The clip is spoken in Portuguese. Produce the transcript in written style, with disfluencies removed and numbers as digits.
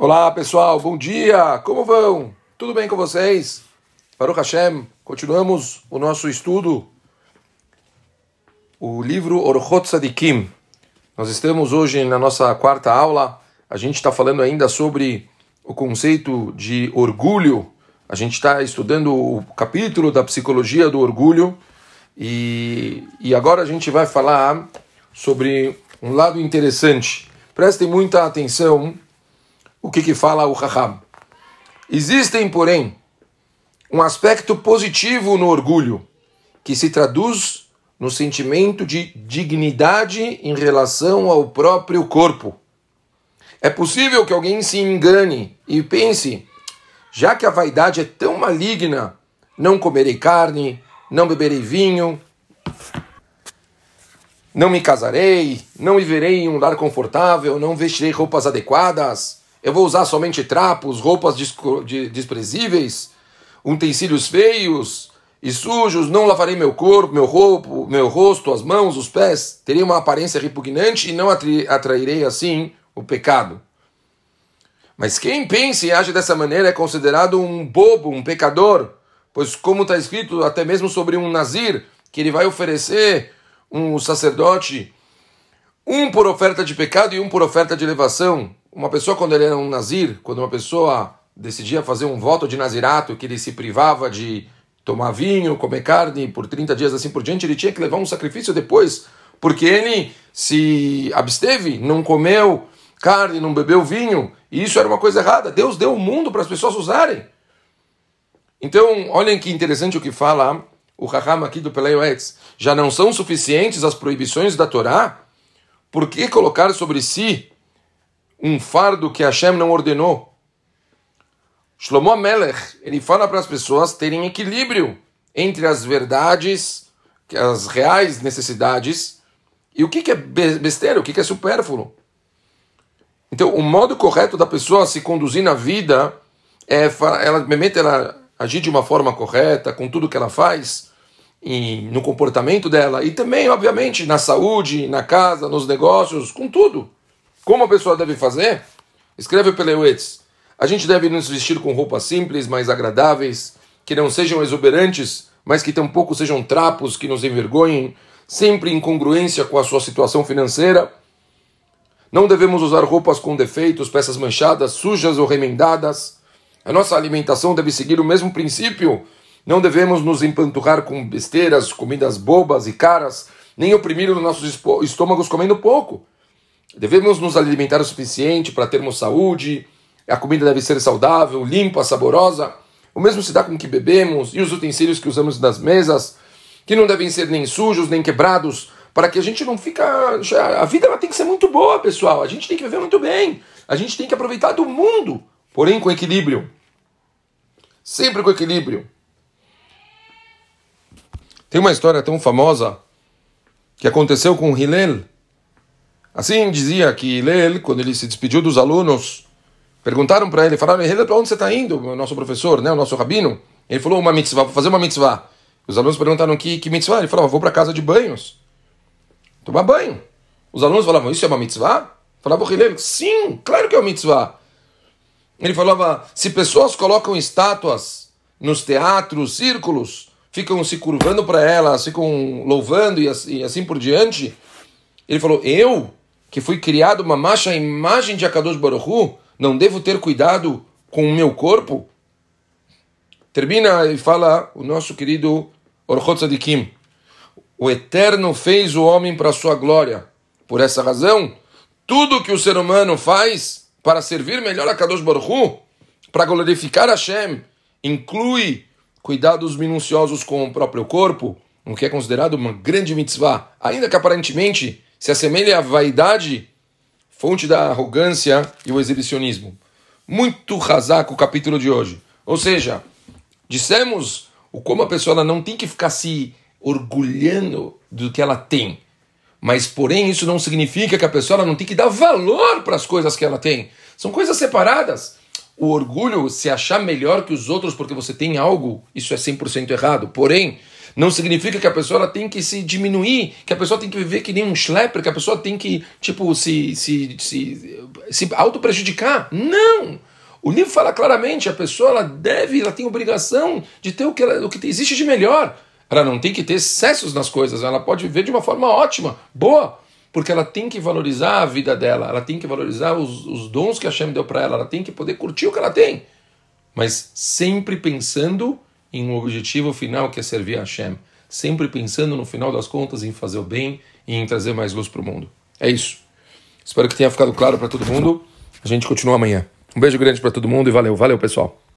Olá pessoal, bom dia, como vão? Tudo bem com vocês? Baruch Hashem, continuamos o nosso estudo, o livro Orchot Tzadikim. Nós estamos hoje na nossa quarta aula, a gente está falando ainda sobre o conceito de orgulho, a gente está estudando o capítulo da psicologia do orgulho e agora a gente vai falar sobre um lado interessante. Prestem muita atenção o que fala o Chacham. Existem, porém, um aspecto positivo no orgulho, que se traduz no sentimento de dignidade em relação ao próprio corpo. É possível que alguém se engane e pense, já que a vaidade é tão maligna, não comerei carne, não beberei vinho, não me casarei, não viverei em um lar confortável, não vestirei roupas adequadas, eu vou usar somente trapos, roupas desprezíveis, utensílios feios e sujos, não lavarei meu corpo, meu rosto, as mãos, os pés, terei uma aparência repugnante e não atrairei assim o pecado. Mas quem pensa e age dessa maneira é considerado um bobo, um pecador, pois como está escrito até mesmo sobre um nazir, que ele vai oferecer um sacerdote, um por oferta de pecado e um por oferta de elevação. Uma pessoa, quando ele era um nazir, quando uma pessoa decidia fazer um voto de nazirato, que ele se privava de tomar vinho, comer carne por 30 dias assim por diante, ele tinha que levar um sacrifício depois, porque ele se absteve, não comeu carne, não bebeu vinho, e isso era uma coisa errada. Deus deu o mundo para as pessoas usarem. Então, olhem que interessante o que fala o Chacham aqui do Pelei Yoetz. Já não são suficientes as proibições da Torá? Por que colocar sobre si um fardo que Hashem não ordenou? Shlomo Melech, ele fala para as pessoas terem equilíbrio entre as verdades, as reais necessidades, e o que é besteira, o que é supérfluo. Então, o modo correto da pessoa se conduzir na vida é ela agir de uma forma correta, com tudo que ela faz, e no comportamento dela, e também, obviamente, na saúde, na casa, nos negócios, com tudo. Como a pessoa deve fazer? Escreve o Pelei Yoetz. A gente deve nos vestir com roupas simples, mais agradáveis, que não sejam exuberantes, mas que tampouco sejam trapos que nos envergonhem, sempre em congruência com a sua situação financeira. Não devemos usar roupas com defeitos, peças manchadas, sujas ou remendadas. A nossa alimentação deve seguir o mesmo princípio. Não devemos nos empanturrar com besteiras, comidas bobas e caras, nem oprimir os nossos estômagos comendo pouco. Devemos nos alimentar o suficiente para termos saúde, a comida deve ser saudável, limpa, saborosa. O mesmo se dá com o que bebemos e os utensílios que usamos nas mesas, que não devem ser nem sujos, nem quebrados, para que a gente não fique... A vida ela tem que ser muito boa, pessoal. A gente tem que viver muito bem. A gente tem que aproveitar do mundo, porém com equilíbrio. Sempre com equilíbrio. Tem uma história tão famosa que aconteceu com Hillel. Assim dizia que Hillel, quando ele se despediu dos alunos, perguntaram para ele, falaram, Hillel, para onde você está indo, o nosso professor, né, o nosso rabino? Ele falou, uma mitzvah, vou fazer uma mitzvah. Os alunos perguntaram, que mitzvah? Ele falou, vou para a casa de banhos, tomar banho. Os alunos falavam, isso é uma mitzvah? Falava o Hillel, sim, claro que é uma mitzvah. Ele falava, se pessoas colocam estátuas nos teatros, círculos, ficam se curvando para elas, ficam louvando e assim por diante. Ele falou, eu, que fui criado uma macha imagem de Akadosh Baruch Hu, não devo ter cuidado com o meu corpo? Termina e fala o nosso querido Orchot Tzadikim. O Eterno fez o homem para a sua glória. Por essa razão, tudo que o ser humano faz para servir melhor a Akadosh Baruch Hu, para glorificar Hashem, inclui cuidados minuciosos com o próprio corpo, o que é considerado uma grande mitzvah, ainda que aparentemente se assemelhe à vaidade, fonte da arrogância e o exibicionismo. Muito razaco o capítulo de hoje. Ou seja, dissemos como a pessoa ela não tem que ficar se orgulhando do que ela tem. Mas, porém, isso não significa que a pessoa ela não tem que dar valor para as coisas que ela tem. São coisas separadas. O orgulho, se achar melhor que os outros porque você tem algo, isso é 100% errado. Porém, Não significa que a pessoa ela tem que se diminuir, que a pessoa tem que viver que nem um schlepper, que a pessoa tem que, tipo, se auto-prejudicar. Não! O livro fala claramente, a pessoa ela tem obrigação de ter o que existe de melhor. Ela não tem que ter excessos nas coisas, ela pode viver de uma forma ótima, boa, porque ela tem que valorizar a vida dela, ela tem que valorizar os dons que a Hashem deu para ela tem que poder curtir o que ela tem, mas sempre pensando em um objetivo final que é servir a Hashem, sempre pensando no final das contas em fazer o bem e em trazer mais luz para o mundo. É isso. Espero que tenha ficado claro para todo mundo. A gente continua amanhã. Um beijo grande para todo mundo e valeu, pessoal.